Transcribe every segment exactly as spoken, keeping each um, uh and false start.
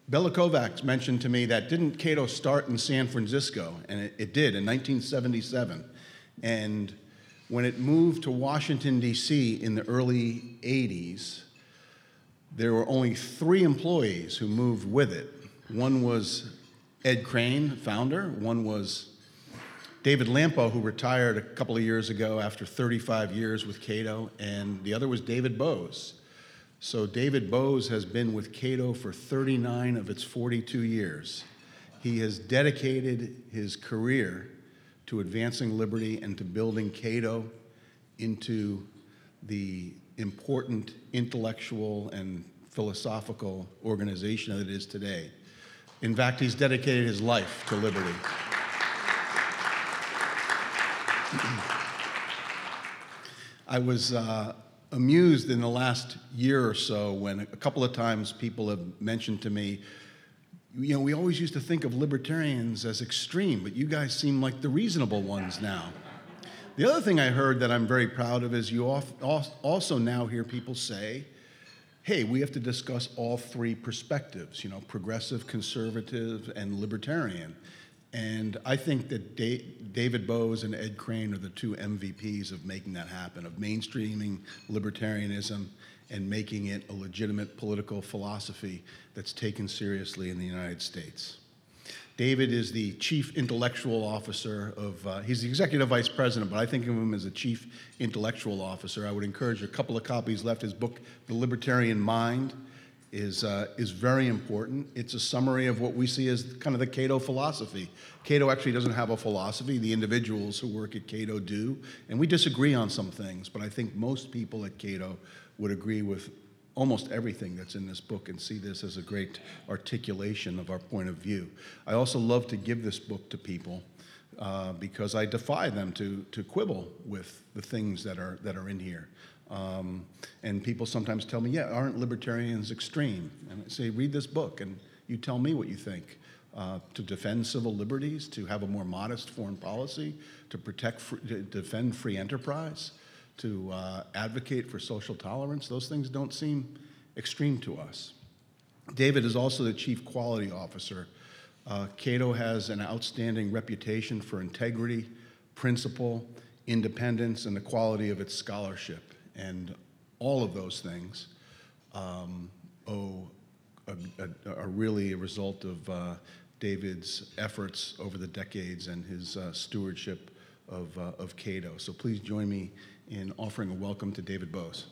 Bela Kovacs mentioned to me that didn't Cato start in San Francisco? And it, it did in nineteen seventy-seven. And when it moved to Washington, D C in the early eighties, there were only three employees who moved with it. One was Ed Crane, founder. One was David Lampo, who retired a couple of years ago after thirty-five years with Cato. And the other was David Bose. So David Bose has been with Cato for thirty-nine of its forty-two years. He has dedicated his career to advancing liberty and to building Cato into the important intellectual and philosophical organization that it is today. In fact, he's dedicated his life to liberty. I was uh, amused in the last year or so when a couple of times people have mentioned to me, you know, we always used to think of libertarians as extreme, but you guys seem like the reasonable ones now. The other thing I heard that I'm very proud of is you also now hear people say, hey, we have to discuss all three perspectives, you know, progressive, conservative, and libertarian. And I think that David Bose and Ed Crane are the two M V Ps of making that happen, of mainstreaming libertarianism and making it a legitimate political philosophy that's taken seriously in the United States. David is the chief intellectual officer of, uh, he's the executive vice president, but I think of him as a chief intellectual officer. I would encourage a couple of copies left. His book, The Libertarian Mind, is, uh, is very important. It's a summary of what we see as kind of the Cato philosophy. Cato actually doesn't have a philosophy. The individuals who work at Cato do, and we disagree on some things, but I think most people at Cato would agree with almost everything that's in this book and see this as a great articulation of our point of view. I also love to give this book to people uh, because I defy them to, to quibble with the things that are, that are in here. Um, and people sometimes tell me, yeah, aren't libertarians extreme? And I say, read this book and you tell me what you think. Uh, to defend civil liberties, to have a more modest foreign policy, to protect, free, to defend free enterprise, to uh, advocate for social tolerance, those things don't seem extreme to us. David is also the chief quality officer. Uh, Cato has an outstanding reputation for integrity, principle, independence, and the quality of its scholarship. And all of those things um, owe a, a, are really a result of uh, David's efforts over the decades and his uh, stewardship of, uh, of Cato. So please join me in offering a welcome to David Bose.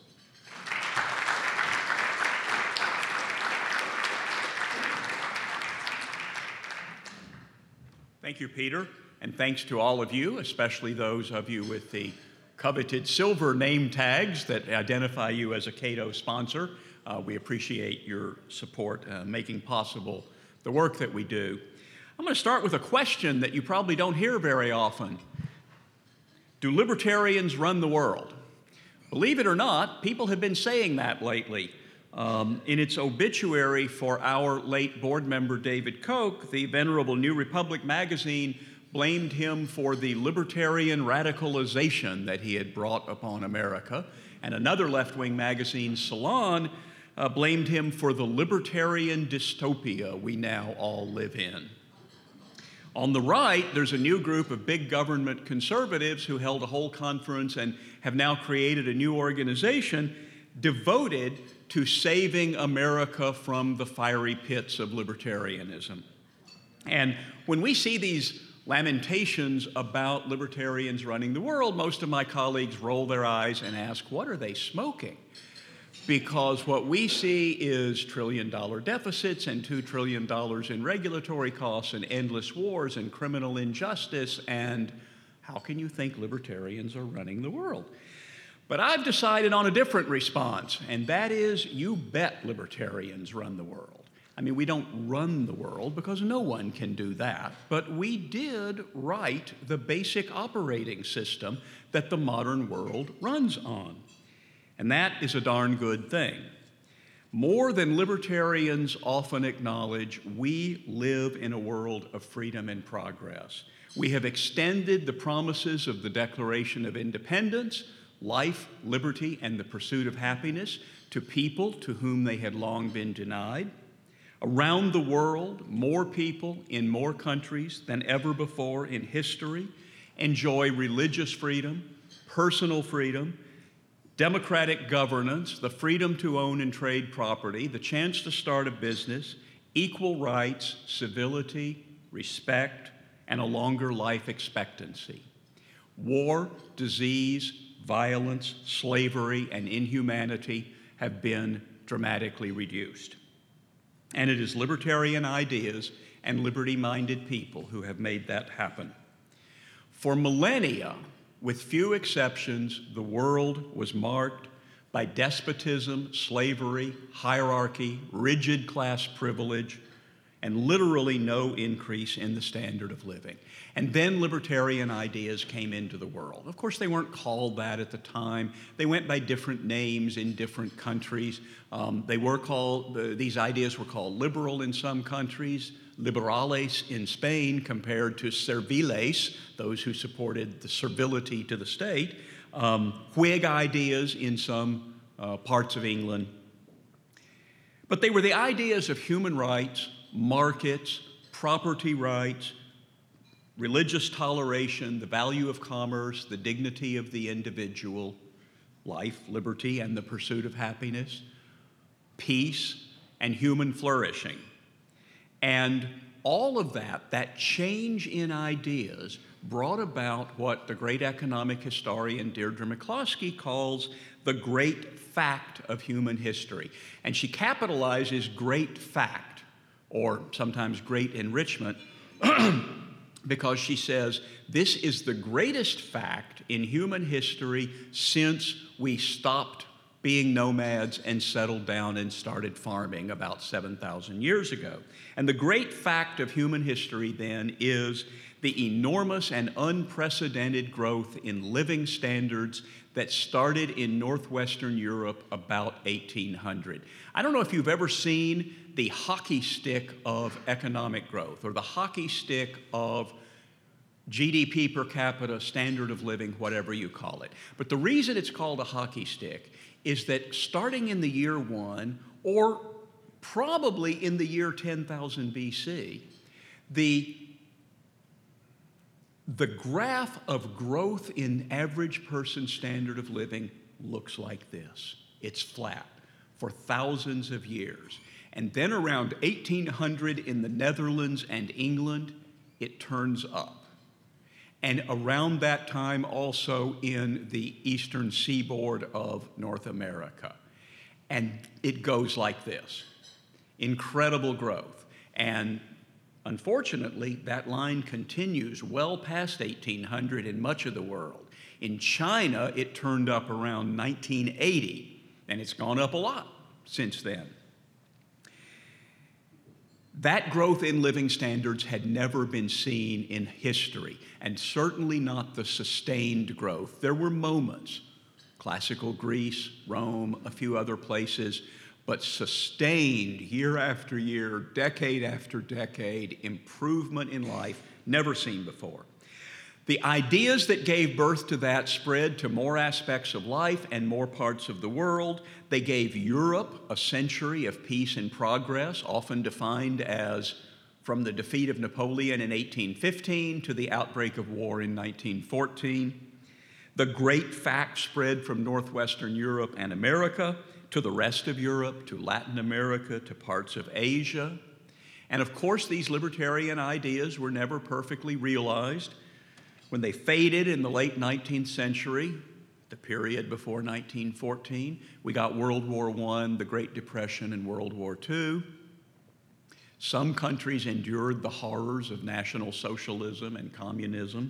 Thank you, Peter, and thanks to all of you, especially those of you with the coveted silver name tags that identify you as a Cato sponsor. Uh, we appreciate your support uh, making possible the work that we do. I'm going to start with a question that you probably don't hear very often. Do libertarians run the world? Believe it or not, people have been saying that lately. Um, in its obituary for our late board member David Koch, the venerable New Republic magazine blamed him for the libertarian radicalization that he had brought upon America, and another left-wing magazine, Salon, uh, blamed him for the libertarian dystopia we now all live in. On the right, there's a new group of big government conservatives who held a whole conference and have now created a new organization devoted to saving America from the fiery pits of libertarianism. And when we see these lamentations about libertarians running the world, most of my colleagues roll their eyes and ask, what are they smoking? Because what we see is trillion dollar deficits and two trillion dollars in regulatory costs and endless wars and criminal injustice, and how can you think libertarians are running the world? But I've decided on a different response, and that is, you bet libertarians run the world. I mean, we don't run the world because no one can do that, but we did write the basic operating system that the modern world runs on. And that is a darn good thing. More than libertarians often acknowledge, we live in a world of freedom and progress. We have extended the promises of the Declaration of Independence, life, liberty, and the pursuit of happiness to people to whom they had long been denied. Around the world, more people in more countries than ever before in history enjoy religious freedom, personal freedom, democratic governance, the freedom to own and trade property, the chance to start a business, equal rights, civility, respect, and a longer life expectancy. War, disease, violence, slavery, and inhumanity have been dramatically reduced. And it is libertarian ideas and liberty-minded people who have made that happen. For millennia, with few exceptions, the world was marked by despotism, slavery, hierarchy, rigid class privilege, and literally no increase in the standard of living. And then libertarian ideas came into the world. Of course, they weren't called that at the time. They went by different names in different countries. Um, they were called, uh, these ideas were called liberal in some countries, liberales in Spain compared to serviles, those who supported the servility to the state, um, Whig ideas in some uh, parts of England. But they were the ideas of human rights, markets, property rights, religious toleration, the value of commerce, the dignity of the individual, life, liberty, and the pursuit of happiness, peace, and human flourishing. And all of that, that change in ideas, brought about what the great economic historian Deirdre McCloskey calls the great fact of human history. And she capitalizes great fact, or sometimes great enrichment, because she says this is the greatest fact in human history since we stopped being nomads and settled down and started farming about seven thousand years ago. And the great fact of human history then is the enormous and unprecedented growth in living standards that started in northwestern Europe about eighteen hundred. I don't know if you've ever seen the hockey stick of economic growth or the hockey stick of G D P per capita, standard of living, whatever you call it. But the reason it's called a hockey stick is that starting in the year one, or probably in the year ten thousand B C, the, the graph of growth in average person's standard of living looks like this. It's flat for thousands of years. And then around eighteen hundred in the Netherlands and England, it turns up. And around that time also in the eastern seaboard of North America. And it goes like this. Incredible growth. And unfortunately, that line continues well past eighteen hundred in much of the world. In China, it turned up around nineteen eighty, and it's gone up a lot since then. That growth in living standards had never been seen in history, and certainly not the sustained growth. There were moments, classical Greece, Rome, a few other places, but sustained year after year, decade after decade, improvement in life never seen before. The ideas that gave birth to that spread to more aspects of life and more parts of the world. They gave Europe a century of peace and progress, often defined as from the defeat of Napoleon in eighteen fifteen to the outbreak of war in nineteen fourteen. The great fact spread from northwestern Europe and America to the rest of Europe, to Latin America, to parts of Asia. And of course, these libertarian ideas were never perfectly realized. When they faded in the late nineteenth century, the period before nineteen fourteen, we got World War One, the Great Depression, and World War Two. Some countries endured the horrors of National Socialism and communism.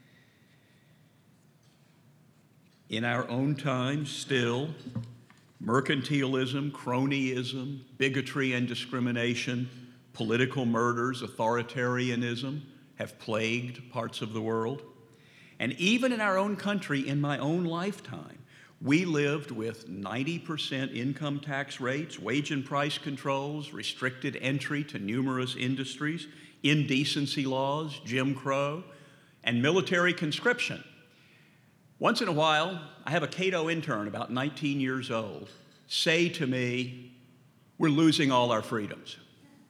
In our own time, still, mercantilism, cronyism, bigotry and discrimination, political murders, authoritarianism have plagued parts of the world. And even in our own country, in my own lifetime, we lived with ninety percent income tax rates, wage and price controls, restricted entry to numerous industries, indecency laws, Jim Crow, and military conscription. Once in a while, I have a Cato intern, about nineteen years old, say to me, "We're losing all our freedoms."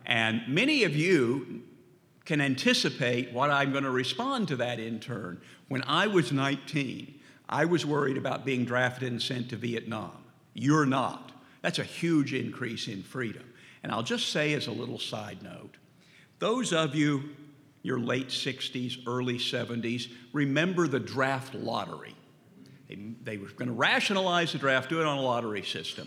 And many of you can anticipate what I'm going to respond to that intern. When I was nineteen, I was worried about being drafted and sent to Vietnam. You're not. That's a huge increase in freedom. And I'll just say as a little side note, those of you, your late sixties, early seventies, remember the draft lottery. They, they were going to rationalize the draft, do it on a lottery system.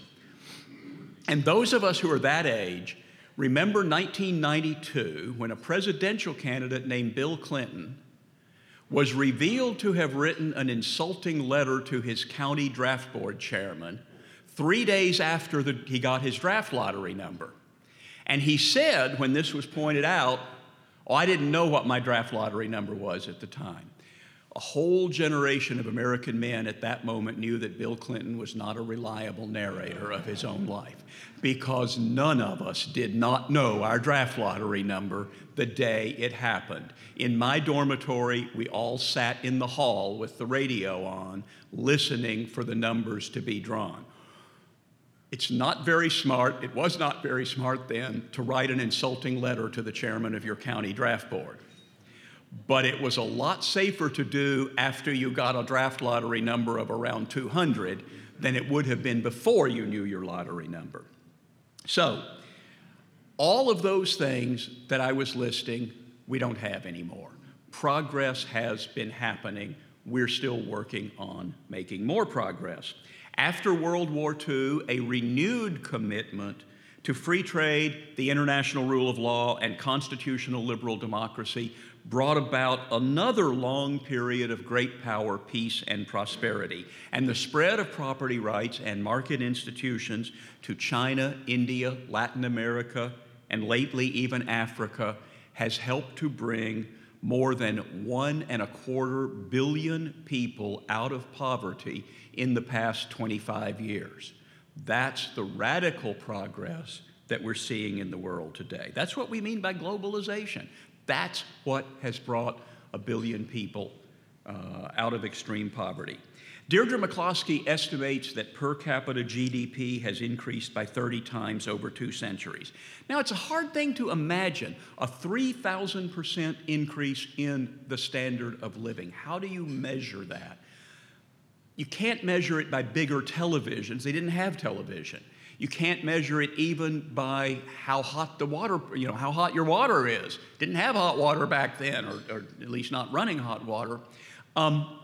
And those of us who are that age remember nineteen ninety-two, when a presidential candidate named Bill Clinton was revealed to have written an insulting letter to his county draft board chairman three days after the, he got his draft lottery number. And he said, when this was pointed out, oh, I didn't know what my draft lottery number was at the time. A whole generation of American men at that moment knew that Bill Clinton was not a reliable narrator of his own life, because none of us did not know our draft lottery number the day it happened. In my dormitory, we all sat in the hall with the radio on, listening for the numbers to be drawn. It's not very smart, it was not very smart then, to write an insulting letter to the chairman of your county draft board. But it was a lot safer to do after you got a draft lottery number of around two hundred than it would have been before you knew your lottery number. So, all of those things that I was listing, we don't have anymore. Progress has been happening. We're still working on making more progress. After World War Two, a renewed commitment to free trade, the international rule of law, and constitutional liberal democracy brought about another long period of great power, peace, and prosperity. And the spread of property rights and market institutions to China, India, Latin America, and lately even Africa has helped to bring more than one and a quarter billion people out of poverty in the past twenty-five years. That's the radical progress that we're seeing in the world today. That's what we mean by globalization. That's what has brought a billion people uh, out of extreme poverty. Deirdre McCloskey estimates that per capita G D P has increased by thirty times over two centuries. Now, it's a hard thing to imagine a three thousand percent increase in the standard of living. How do you measure that? You can't measure it by bigger televisions. They didn't have television. You can't measure it even by how hot the water, you know, how hot your water is. Didn't have hot water back then, or, or at least not running hot water. Um,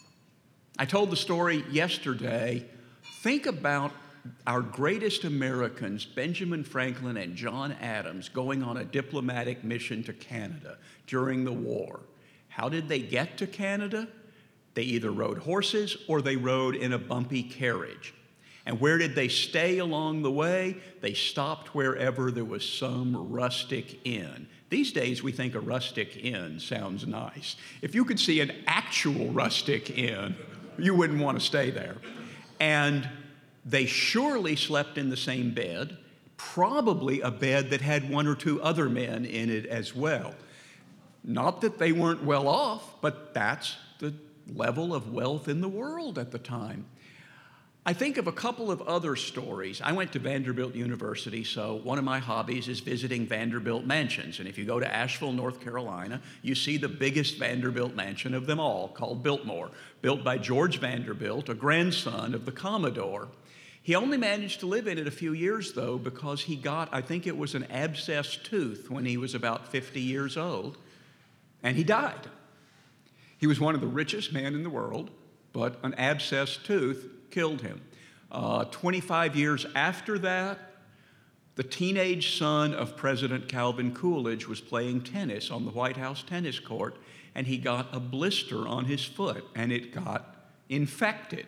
I told the story yesterday. Think about our greatest Americans, Benjamin Franklin and John Adams, going on a diplomatic mission to Canada during the war. How did they get to Canada? They either rode horses or they rode in a bumpy carriage. And where did they stay along the way? They stopped wherever there was some rustic inn. These days, we think a rustic inn sounds nice. If you could see an actual rustic inn, you wouldn't want to stay there. And they surely slept in the same bed, probably a bed that had one or two other men in it as well. Not that they weren't well off, but that's the level of wealth in the world at the time. I think of a couple of other stories. I went to Vanderbilt University, so one of my hobbies is visiting Vanderbilt mansions. And if you go to Asheville, North Carolina, you see the biggest Vanderbilt mansion of them all, called Biltmore, built by George Vanderbilt, a grandson of the Commodore. He only managed to live in it a few years, though, because he got, I think it was an abscessed tooth when he was about fifty years old, and he died. He was one of the richest men in the world, but an abscessed tooth killed him. Uh, twenty-five years after that, the teenage son of President Calvin Coolidge was playing tennis on the White House tennis court, and he got a blister on his foot, and it got infected.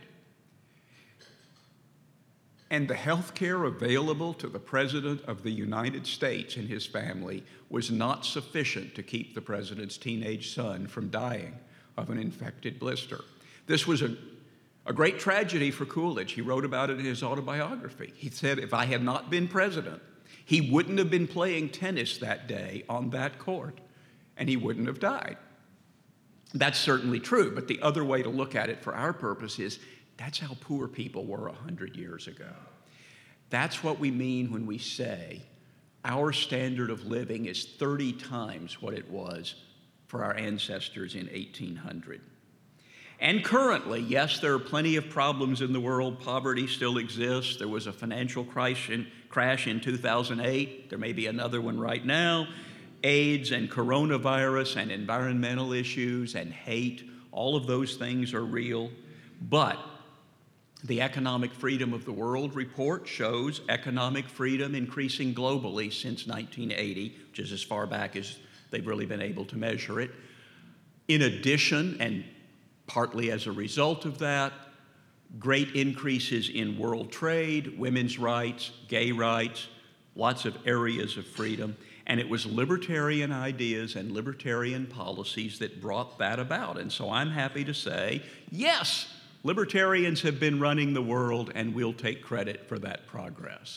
And the health care available to the President of the United States and his family was not sufficient to keep the president's teenage son from dying of an infected blister. This was a A great tragedy for Coolidge. He wrote about it in his autobiography. He said, if I had not been president, he wouldn't have been playing tennis that day on that court, and he wouldn't have died. That's certainly true, but the other way to look at it for our purpose is that's how poor people were one hundred years ago. That's what we mean when we say our standard of living is thirty times what it was for our ancestors in eighteen hundred. And currently, yes, there are plenty of problems in the world. Poverty still exists. There was a financial crash in two thousand eight. There may be another one right now. AIDS and coronavirus and environmental issues and hate, all of those things are real. But the Economic Freedom of the World report shows economic freedom increasing globally since nineteen eighty, which is as far back as they've really been able to measure it. In addition, and partly as a result of that, great increases in world trade, women's rights, gay rights, lots of areas of freedom. And it was libertarian ideas and libertarian policies that brought that about. And so I'm happy to say, yes, libertarians have been running the world, and we'll take credit for that progress.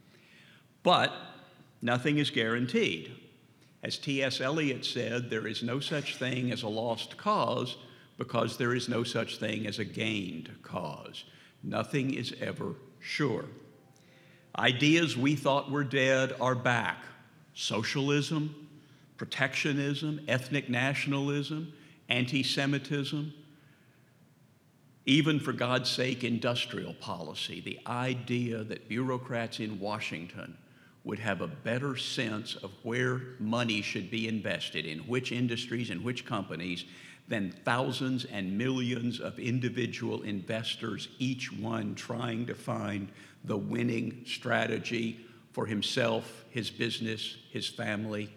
But nothing is guaranteed. As T S Eliot said, there is no such thing as a lost cause because there is no such thing as a gained cause. Nothing is ever sure. Ideas we thought were dead are back. Socialism, protectionism, ethnic nationalism, anti-Semitism, even, for God's sake, industrial policy. The idea that bureaucrats in Washington would have a better sense of where money should be invested, in which industries and which companies, than thousands and millions of individual investors, each one trying to find the winning strategy for himself, his business, his family.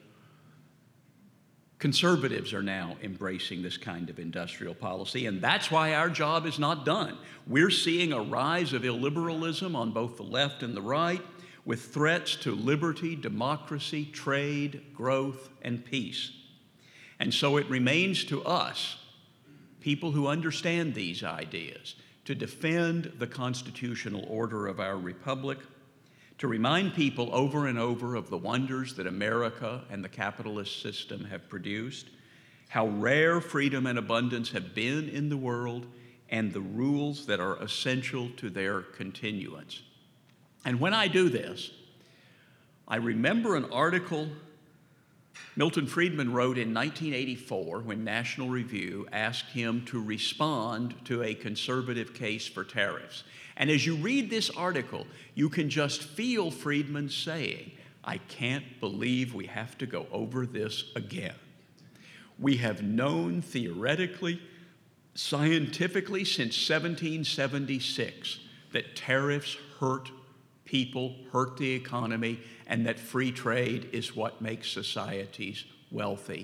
Conservatives are now embracing this kind of industrial policy, and that's why our job is not done. We're seeing a rise of illiberalism on both the left and the right, with threats to liberty, democracy, trade, growth, and peace. And so it remains to us, people who understand these ideas, to defend the constitutional order of our republic, to remind people over and over of the wonders that America and the capitalist system have produced, how rare freedom and abundance have been in the world, and the rules that are essential to their continuance. And when I do this, I remember an article Milton Friedman wrote in nineteen eighty-four when National Review asked him to respond to a conservative case for tariffs. And as you read this article, you can just feel Friedman saying, I can't believe we have to go over this again. We have known theoretically, scientifically since seventeen seventy-six that tariffs hurt people, hurt the economy, and that free trade is what makes societies wealthy.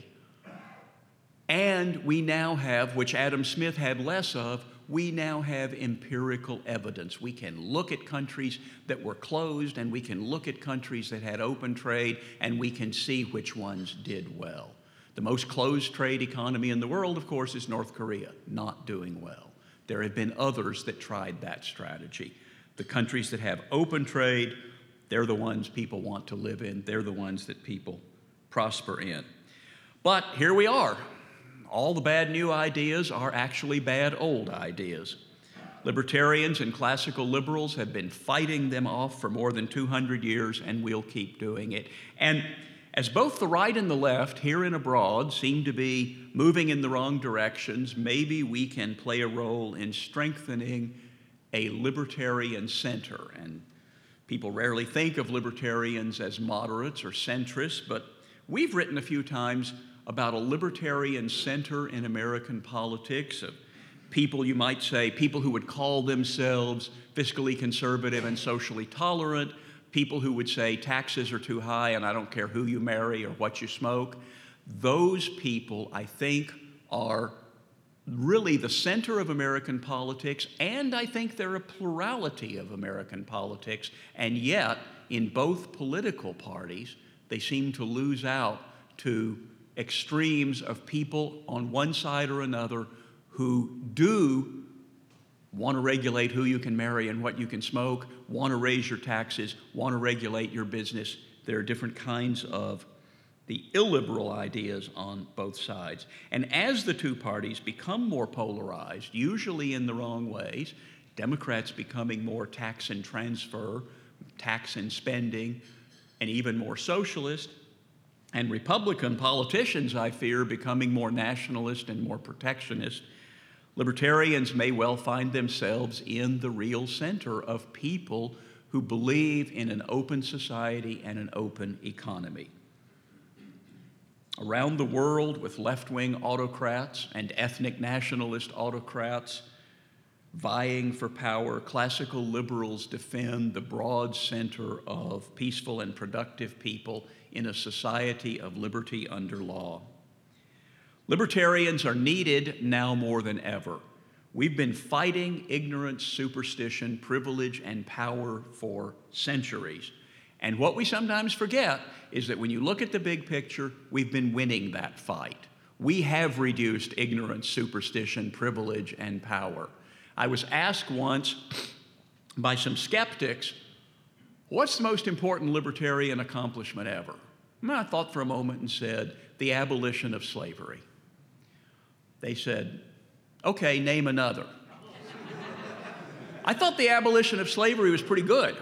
And we now have, which Adam Smith had less of, we now have empirical evidence. We can look at countries that were closed, and we can look at countries that had open trade, and we can see which ones did well. The most closed trade economy in the world, of course, is North Korea, not doing well. There have been others that tried that strategy. The countries that have open trade, they're the ones people want to live in. They're the ones that people prosper in. But here we are. All the bad new ideas are actually bad old ideas. Libertarians and classical liberals have been fighting them off for more than two hundred years, and we'll keep doing it. And as both the right and the left, here and abroad, seem to be moving in the wrong directions, maybe we can play a role in strengthening a libertarian center. And people rarely think of libertarians as moderates or centrists, but we've written a few times about a libertarian center in American politics of people, you might say, people who would call themselves fiscally conservative and socially tolerant, people who would say taxes are too high and I don't care who you marry or what you smoke. Those people, I think, are really the center of American politics, and I think they're a plurality of American politics, and yet, in both political parties, they seem to lose out to extremes of people on one side or another who do want to regulate who you can marry and what you can smoke, want to raise your taxes, want to regulate your business. There are different kinds of the illiberal ideas on both sides. And as the two parties become more polarized, usually in the wrong ways, Democrats becoming more tax and transfer, tax and spending, and even more socialist, and Republican politicians, I fear, becoming more nationalist and more protectionist, libertarians may well find themselves in the real center of people who believe in an open society and an open economy. Around the world, with left-wing autocrats and ethnic nationalist autocrats vying for power, classical liberals defend the broad center of peaceful and productive people in a society of liberty under law. Libertarians are needed now more than ever. We've been fighting ignorance, superstition, privilege, and power for centuries. And what we sometimes forget is that when you look at the big picture, we've been winning that fight. We have reduced ignorance, superstition, privilege, and power. I was asked once by some skeptics, what's the most important libertarian accomplishment ever? And I thought for a moment and said, the abolition of slavery. They said, okay, name another. I thought the abolition of slavery was pretty good.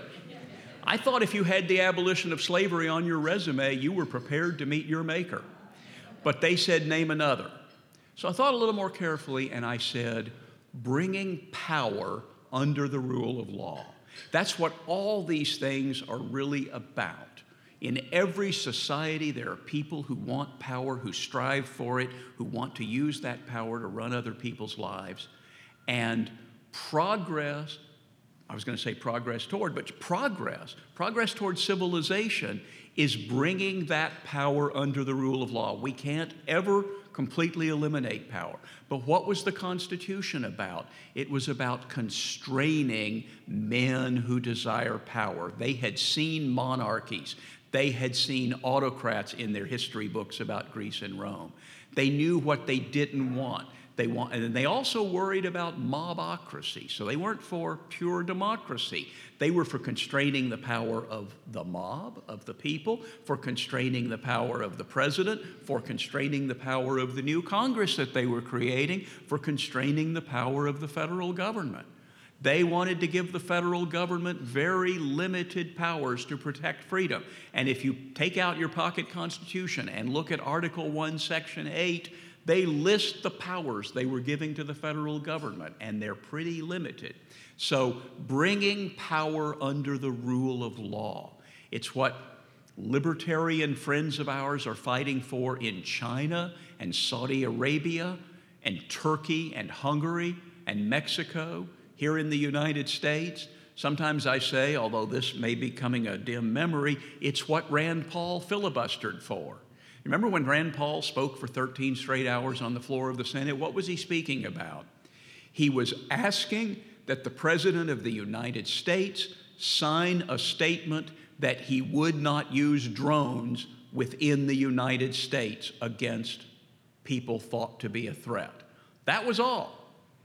I thought if you had the abolition of slavery on your resume, you were prepared to meet your maker. But they said, name another. So I thought a little more carefully, and I said, bringing power under the rule of law. That's what all these things are really about. In every society, there are people who want power, who strive for it, who want to use that power to run other people's lives. And progress, I was going to say progress toward, but progress, progress toward civilization is bringing that power under the rule of law. We can't ever completely eliminate power. But what was the Constitution about? It was about constraining men who desire power. They had seen monarchies. They had seen autocrats in their history books about Greece and Rome. They knew what they didn't want. They want, and they also worried about mobocracy. So they weren't for pure democracy. They were for constraining the power of the mob, of the people, for constraining the power of the president, for constraining the power of the new Congress that they were creating, for constraining the power of the federal government. They wanted to give the federal government very limited powers to protect freedom. And if you take out your pocket constitution and look at Article one, Section eight, they list the powers they were giving to the federal government, and they're pretty limited. So bringing power under the rule of law, it's what libertarian friends of ours are fighting for in China and Saudi Arabia and Turkey and Hungary and Mexico, here in the United States. Sometimes I say, although this may be becoming a dim memory, it's what Rand Paul filibustered for. Remember when Rand Paul spoke for thirteen straight hours on the floor of the Senate? What was he speaking about? He was asking that the President of the United States sign a statement that he would not use drones within the United States against people thought to be a threat. That was all.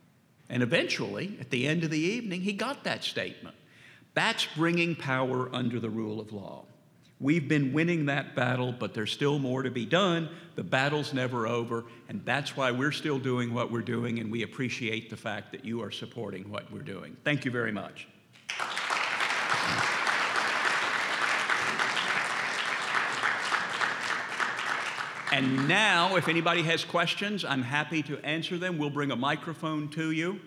And eventually, at the end of the evening, he got that statement. That's bringing power under the rule of law. We've been winning that battle, but there's still more to be done. The battle's never over, and that's why we're still doing what we're doing, and we appreciate the fact that you are supporting what we're doing. Thank you very much. And now, if anybody has questions, I'm happy to answer them. We'll bring a microphone to you.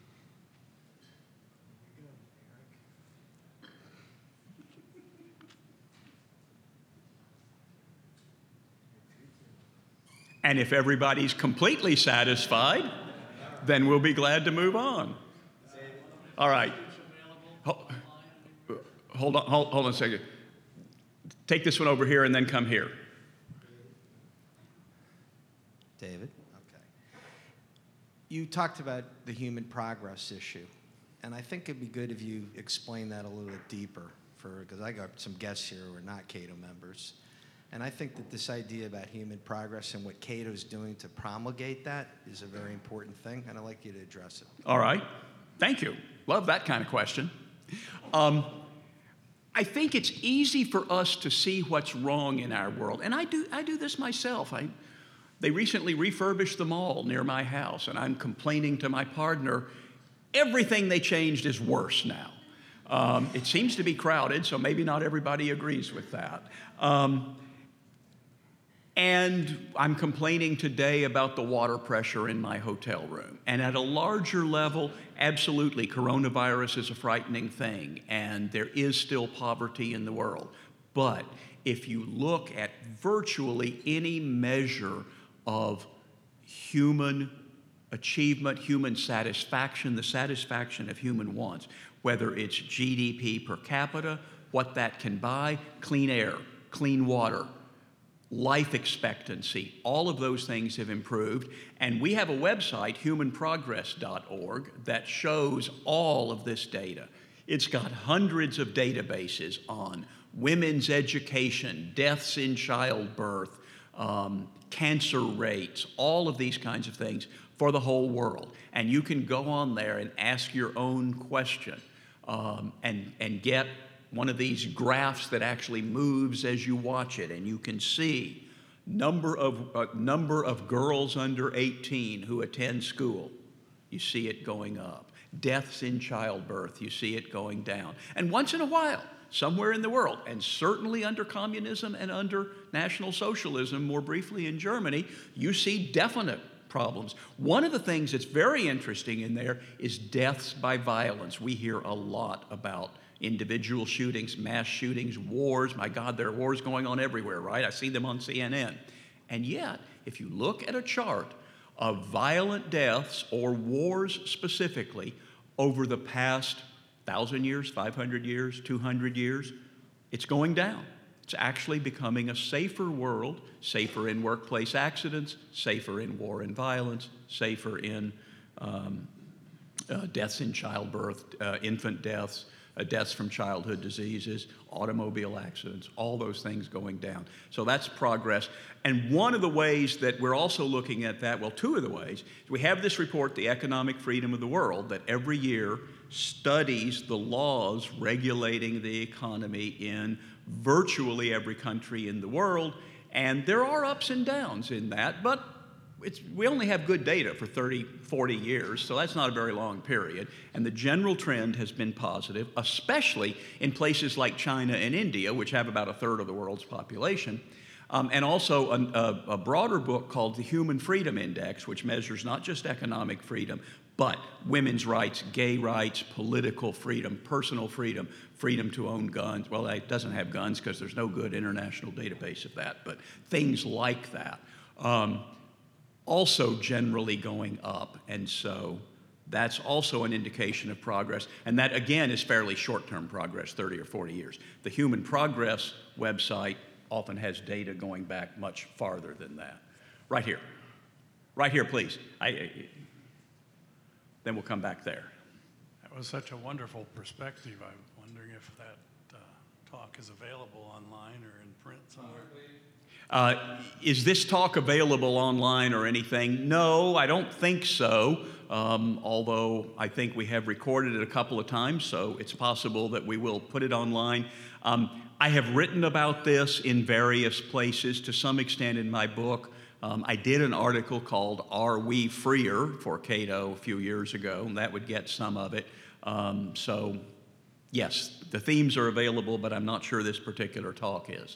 And if everybody's completely satisfied, then we'll be glad to move on. All right. Hold on, hold, hold on a second. Take this one over here and then come here. David? Okay. You talked about the human progress issue, and I think it'd be good if you explain that a little bit deeper, for because I got some guests here who are not Cato members. And I think that this idea about human progress and what Cato's doing to promulgate that is a very important thing, and I'd like you to address it. All right. Thank you. Love that kind of question. Um, I think it's easy for us to see what's wrong in our world, and I do, I do this myself. I, they recently refurbished the mall near my house, and I'm complaining to my partner, everything they changed is worse now. Um, it seems to be crowded, so maybe not everybody agrees with that. Um, and I'm complaining today about the water pressure in my hotel room. And at a larger level, absolutely, coronavirus is a frightening thing, and there is still poverty in the world. But if you look at virtually any measure of human achievement, human satisfaction, the satisfaction of human wants, whether it's G D P per capita, what that can buy, clean air, clean water, life expectancy, all of those things have improved. And we have a website, human progress dot org, that shows all of this data. It's got hundreds of databases on women's education, deaths in childbirth, um, cancer rates, all of these kinds of things for the whole world. And you can go on there and ask your own question um, and, and get one of these graphs that actually moves as you watch it, and you can see number of, uh, number of girls under eighteen who attend school. You see it going up. Deaths in childbirth, you see it going down. And once in a while, somewhere in the world, and certainly under communism and under National Socialism, more briefly in Germany, you see definite problems. One of the things that's very interesting in there is deaths by violence. We hear a lot about individual shootings, mass shootings, wars. My God, there are wars going on everywhere, right? I see them on C N N. And yet, if you look at a chart of violent deaths or wars specifically over the past thousand years, five hundred years, two hundred years, it's going down. It's actually becoming a safer world, safer in workplace accidents, safer in war and violence, safer in um, uh, deaths in childbirth, uh, infant deaths, uh, deaths from childhood diseases, automobile accidents, all those things going down. So that's progress. And one of the ways that we're also looking at that, well, two of the ways, we have this report, The Economic Freedom of the World, that every year studies the laws regulating the economy in virtually every country in the world. And there are ups and downs in that, but it's, we only have good data for thirty, forty years, so that's not a very long period. And the general trend has been positive, especially in places like China and India, which have about a third of the world's population. Um, and also a, a, a broader book called the Human Freedom Index, which measures not just economic freedom, but women's rights, gay rights, political freedom, personal freedom, freedom to own guns. Well, it doesn't have guns because there's no good international database of that, but things like that. Um, also generally going up, and so that's also an indication of progress, and that again is fairly short-term progress, thirty or forty years. The Human Progress website often has data going back much farther than that. Right here. Right here, please. I, I, then we'll come back there. That was such a wonderful perspective. I'm wondering if that uh, talk is available online or in print somewhere. Uh, is this talk available online or anything? No, I don't think so, um, although I think we have recorded it a couple of times, so it's possible that we will put it online. Um, I have written about this in various places, to some extent in my book. Um, I did an article called Are We Freer for Cato a few years ago, and that would get some of it. Um, so, yes, the themes are available, but I'm not sure this particular talk is.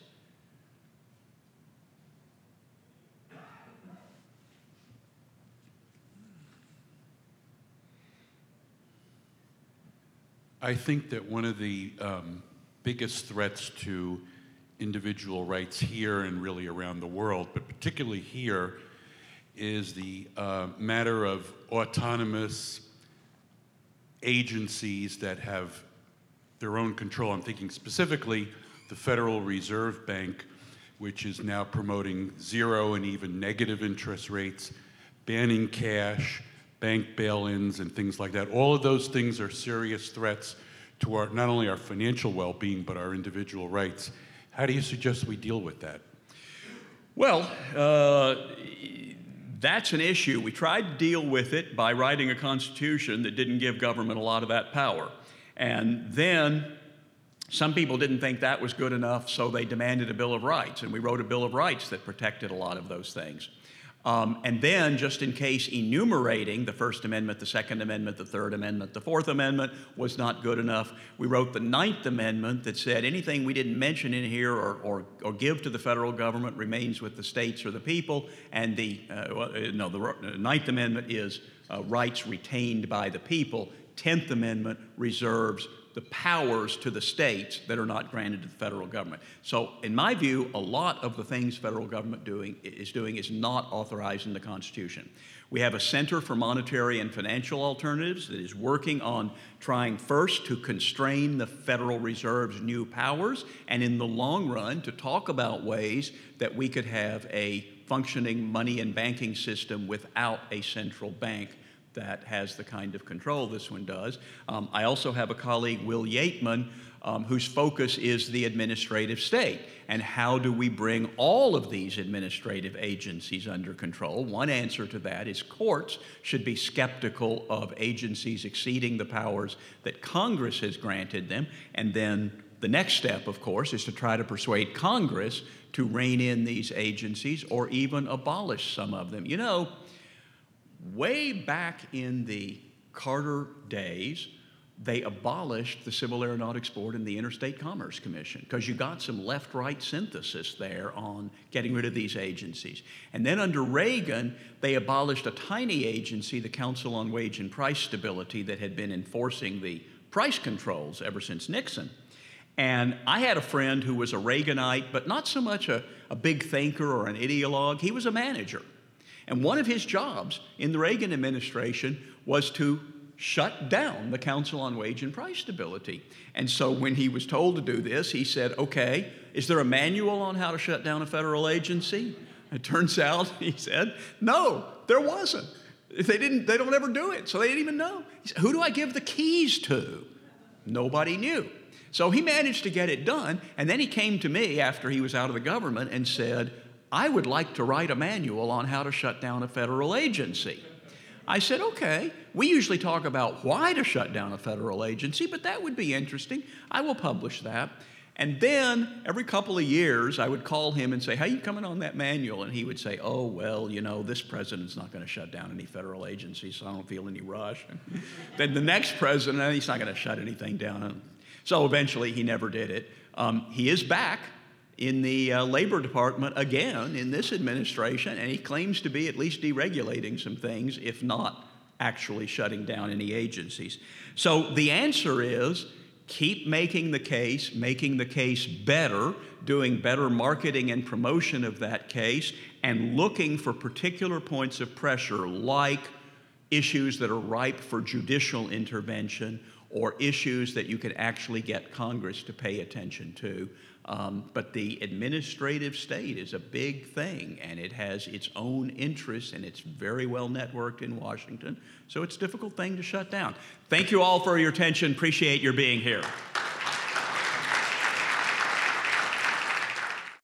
I think that one of the um, biggest threats to individual rights here and really around the world, but particularly here, is the uh, matter of autonomous agencies that have their own control. I'm thinking specifically the Federal Reserve Bank, which is now promoting zero and even negative interest rates, banning cash, bank bail-ins and things like that. All of those things are serious threats to our, not only our financial well-being, but our individual rights. How do you suggest we deal with that? Well, uh, that's an issue. We tried to deal with it by writing a constitution that didn't give government a lot of that power. And then some people didn't think that was good enough, so they demanded a Bill of Rights, and we wrote a Bill of Rights that protected a lot of those things. Um, and then, just in case enumerating the First Amendment, the Second Amendment, the Third Amendment, the Fourth Amendment was not good enough, we wrote the Ninth Amendment that said anything we didn't mention in here or, or, or give to the federal government remains with the states or the people. And the, uh, well, no, the Ninth Amendment is uh, rights retained by the people. Tenth Amendment reserves the powers to the states that are not granted to the federal government. So in my view, a lot of the things federal government doing is doing is not authorized in the Constitution. We have a Center for Monetary and Financial Alternatives that is working on trying first to constrain the Federal Reserve's new powers, and in the long run to talk about ways that we could have a functioning money and banking system without a central bank that has the kind of control this one does. Um, I also have a colleague, Will Yateman, um, whose focus is the administrative state. And how do we bring all of these administrative agencies under control? One answer to that is courts should be skeptical of agencies exceeding the powers that Congress has granted them. And then the next step, of course, is to try to persuade Congress to rein in these agencies or even abolish some of them. You know, way back in the Carter days, they abolished the Civil Aeronautics Board and the Interstate Commerce Commission because you got some left-right synthesis there on getting rid of these agencies. And then under Reagan, they abolished a tiny agency, the Council on Wage and Price Stability, that had been enforcing the price controls ever since Nixon. And I had a friend who was a Reaganite, but not so much a, a big thinker or an ideologue. He was a manager. And one of his jobs in the Reagan administration was to shut down the Council on Wage and Price Stability. And so when he was told to do this, he said, okay, is there a manual on how to shut down a federal agency? It turns out, he said, no, there wasn't. They didn't, they don't ever do it, so they didn't even know. He said, who do I give the keys to? Nobody knew. So he managed to get it done, and then he came to me after he was out of the government and said, I would like to write a manual on how to shut down a federal agency. I said, okay, we usually talk about why to shut down a federal agency, but that would be interesting. I will publish that. And then every couple of years, I would call him and say, how are you coming on that manual? And he would say, oh, well, you know, this president's not going to shut down any federal agencies, so I don't feel any rush. Then the next president, he's not going to shut anything down. So eventually, he never did it. Um, he is back in the uh, Labor Department again in this administration, and he claims to be at least deregulating some things, if not actually shutting down any agencies. So the answer is keep making the case, making the case better, doing better marketing and promotion of that case, and looking for particular points of pressure like issues that are ripe for judicial intervention or issues that you could actually get Congress to pay attention to. Um, but the administrative state is a big thing, and it has its own interests, and it's very well networked in Washington. So it's a difficult thing to shut down. Thank you all for your attention. Appreciate your being here.